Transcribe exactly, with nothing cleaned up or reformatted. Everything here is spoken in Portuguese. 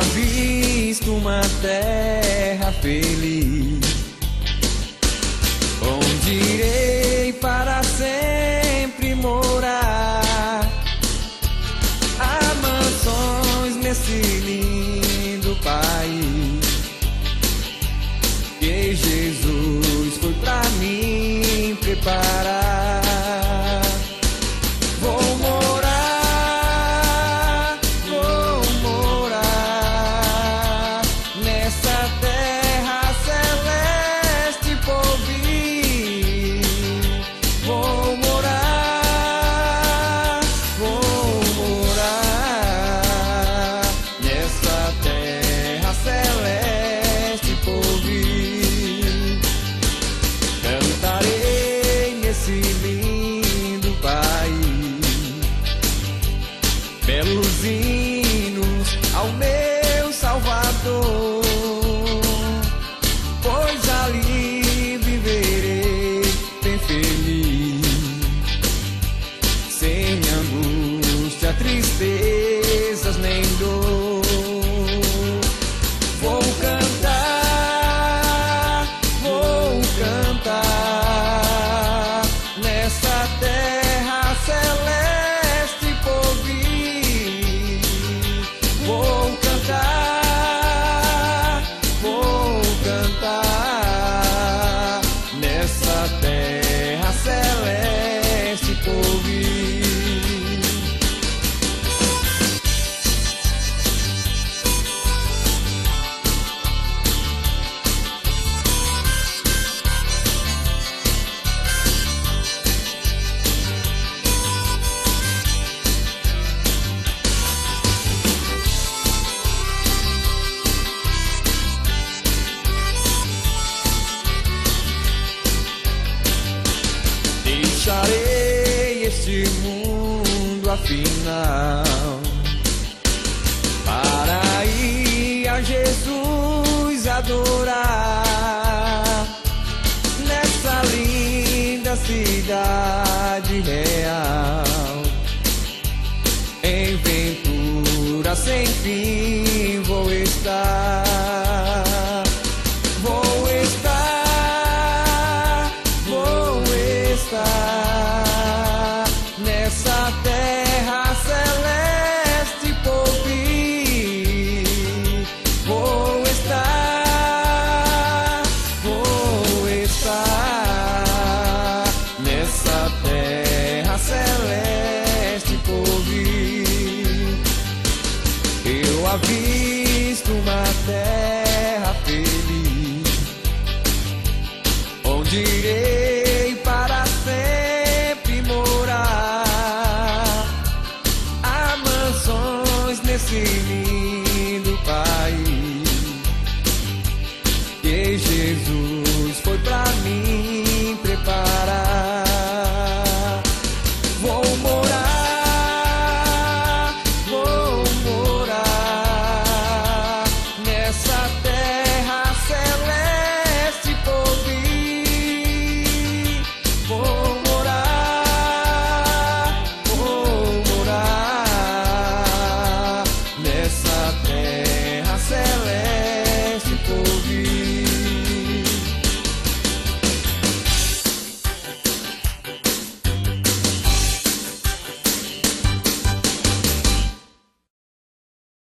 avisto uma terra feliz, onde irei para sempre morar. Há mansões nesse lindo país que Jesus foi pra mim preparar. Vou morar, vou morar nessa terra celeste por vir. Vou morar, vou morar nessa terra celeste por vir. Cantarei nesse lindo país belos hinos ao meu Salvador, pois ali viverei bem feliz, sem angústia, tristezas nem dor. Vou cantar, vou cantar nessa terra celeste por vir. Vou cantar, vou cantar nessa terra celeste por vir. Deixarei este mundo afinal para ir a Jesus adorar nessa linda cidade real. Em ventura sem fim vou estar, vou estar, vou estar nessa terra celeste por vir. Vou estar, vou estar nessa terra celeste por vir. Eu avisto uma terra feliz, onde irei para sempre morar. Há mansões nesse lindo